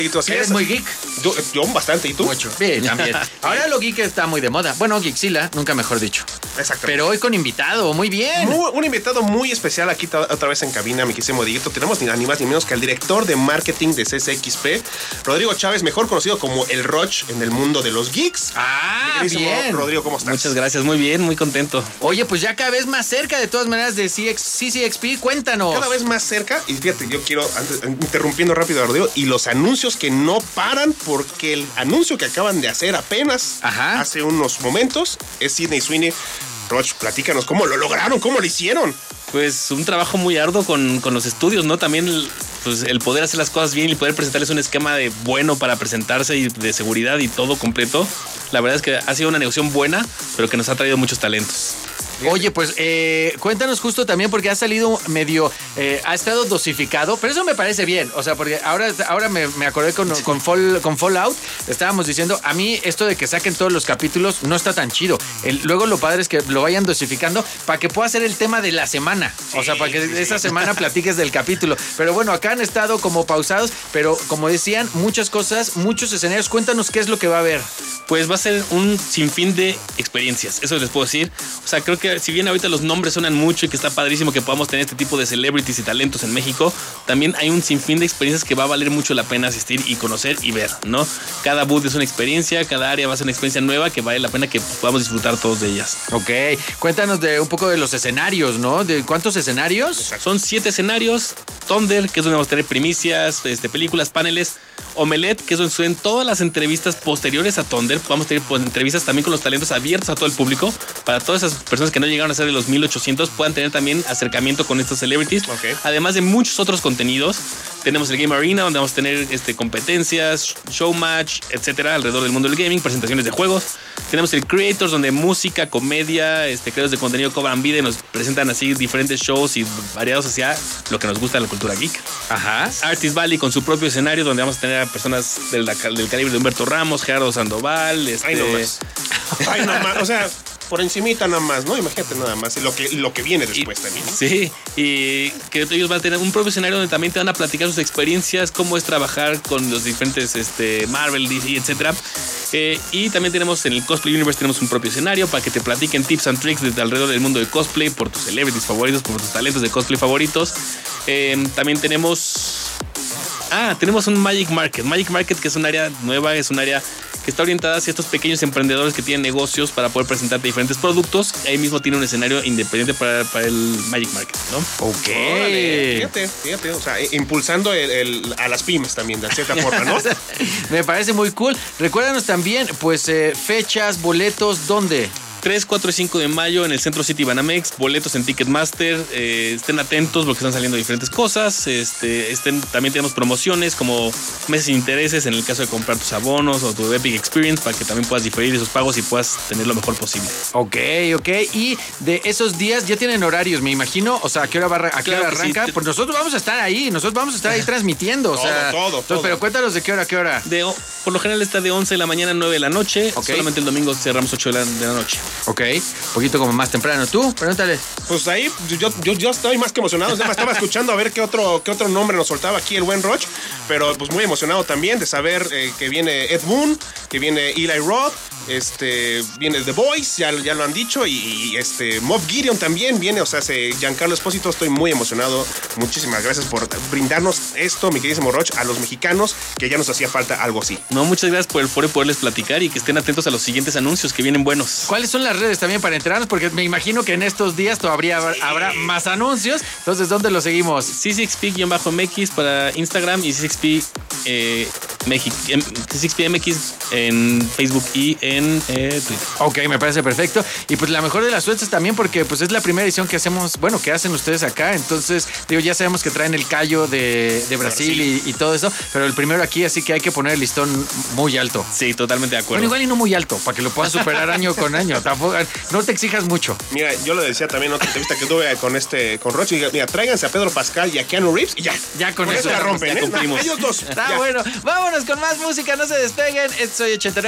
¿Eres muy geek? Yo bastante, ¿y tú? Mucho. Bien, también. Ahora lo geek está muy de moda. Bueno, Geekzilla, nunca mejor dicho. Exacto. Pero hoy con invitado, muy bien. Un invitado muy especial aquí otra vez en cabina, mi querido Dieguito. Tenemos ni más ni menos que al director de marketing de CCXP, Rodrigo Chávez, mejor conocido como el Roch en el mundo de los geeks. Bien. Rodrigo, ¿cómo estás? Muchas gracias, muy bien, muy contento. Oye, pues ya cada vez más cerca de todas maneras de CCXP, cuéntanos. Cada vez más cerca, y fíjate, yo quiero, interrumpiendo rápido a Rodrigo, y los anuncios que no paran, porque el anuncio que acaban de hacer apenas hace unos momentos es Sydney Sweeney. Roch, platícanos, ¿cómo lo lograron? ¿Cómo lo hicieron? Pues un trabajo muy arduo con los estudios, ¿no? También pues, el poder hacer las cosas bien y poder presentarles un esquema bueno para presentarse y de seguridad y todo completo. La verdad es que ha sido una negociación buena, pero que nos ha traído muchos talentos. Oye, pues cuéntanos justo también porque ha salido medio, ha estado dosificado, pero eso me parece bien, o sea, porque ahora me acordé con Fallout, estábamos diciendo, a mí esto de que saquen todos los capítulos no está tan chido. Luego lo padre es que lo vayan dosificando para que pueda ser el tema de la semana, o sea, para que esa semana platiques del capítulo. Pero bueno, acá han estado como pausados, pero como decían, muchas cosas, muchos escenarios. Cuéntanos qué es lo que va a haber. Pues va a ser un sinfín de experiencias, eso les puedo decir. O sea, creo que si bien ahorita los nombres suenan mucho y que está padrísimo que podamos tener este tipo de celebrities y talentos en México, también hay un sinfín de experiencias que va a valer mucho la pena asistir y conocer y ver, ¿no? Cada booth es una experiencia, cada área va a ser una experiencia nueva que vale la pena que podamos disfrutar todos de ellas. Ok, cuéntanos un poco de los escenarios, ¿no? ¿De cuántos escenarios? Son 7 escenarios. Thunder, que es donde vamos a tener primicias, películas, paneles. Omelette, que son todas las entrevistas posteriores a Thunder. Vamos a tener entrevistas también con los talentos abiertos a todo el público. Para todas esas personas que no llegaron a ser de los 1800 puedan tener también acercamiento con estos celebrities. Okay. Además de muchos otros contenidos. Tenemos el Game Arena, donde vamos a tener competencias, showmatch, etcétera, alrededor del mundo del gaming, presentaciones de juegos. Tenemos el Creators, donde música, comedia, creadores de contenido cobran vida y nos presentan así diferentes shows y variados hacia lo que nos gusta de la cultura geek. Ajá. Artist Valley con su propio escenario, donde vamos a tener a personas del calibre de Humberto Ramos, Gerardo Sandoval. Ay, no más. Ay, no más. O sea, por encimita nada más, ¿no? Imagínate nada más lo que viene después también, ¿no? Sí, y que ellos van a tener un propio escenario donde también te van a platicar sus experiencias, cómo es trabajar con los diferentes Marvel, DC, etcétera. Y también tenemos en el Cosplay Universe tenemos un propio escenario para que te platiquen tips and tricks desde alrededor del mundo del cosplay, por tus celebrities favoritos, por tus talentos de cosplay favoritos. También tenemos un Magic Market, que es un área nueva, es un área que está orientada hacia estos pequeños emprendedores que tienen negocios para poder presentarte diferentes productos. Ahí mismo tiene un escenario independiente para el Magic Market, ¿no? Ok. Órale, fíjate, o sea, impulsando a las pymes también, de cierta forma, ¿no? Me parece muy cool. Recuérdanos también, pues, fechas, boletos, ¿dónde? 3, 4 y 5 de mayo en el Centro City Banamex, boletos en Ticketmaster, estén atentos porque están saliendo diferentes cosas, también tenemos promociones como meses sin intereses en el caso de comprar tus abonos o tu Epic Experience para que también puedas diferir esos pagos y puedas tener lo mejor posible. Ok, y de esos días ya tienen horarios, me imagino, o sea, ¿a qué hora arranca? Sí. Pues nosotros vamos a estar ahí transmitiendo, o sea, todo. Pero cuéntanos de qué hora. Por lo general está de 11 de la mañana a 9 de la noche, solamente el domingo cerramos 8 de la noche. Ok, un poquito como más temprano. ¿Tú? Pregúntale. Pues ahí yo estoy más que emocionado. Estaba escuchando a ver qué otro nombre nos soltaba aquí el buen Roch. Pero pues muy emocionado también de saber que viene Ed Boon, que viene Eli Roth, viene The Boys, ya lo han dicho, y Moff Gideon también viene, o sea, Giancarlo Espósito. Estoy muy emocionado. Muchísimas gracias por brindarnos esto, mi queridísimo Roch, a los mexicanos, que ya nos hacía falta algo así. No, muchas gracias por el foro y poderles platicar y que estén atentos a los siguientes anuncios que vienen buenos. ¿Cuáles son las redes también para enterarnos? Porque me imagino que en estos días todavía habrá más anuncios. Entonces, ¿dónde los seguimos? C6P-MX para Instagram y C6P MX en Facebook y en Twitter. Ok, me parece perfecto. Y pues la mejor de las suertes también porque pues es la primera edición que hacemos, bueno, que hacen ustedes acá. Entonces, ya sabemos que traen el callo de Brasil y todo eso, pero el primero aquí, así que hay que poner el listón muy alto. Sí, totalmente de acuerdo. Bueno, igual y no muy alto, para que lo puedas superar año con año. Tampoco, no te exijas mucho. Mira, yo lo decía también en otra entrevista que tuve con Roch. Mira, tráiganse a Pedro Pascal y a Keanu Reeves y ya. Ya con eso la rompen, ya cumplimos. Ellos dos. Está ya. bueno. Vámonos con más música, no se despeguen. Soy 89.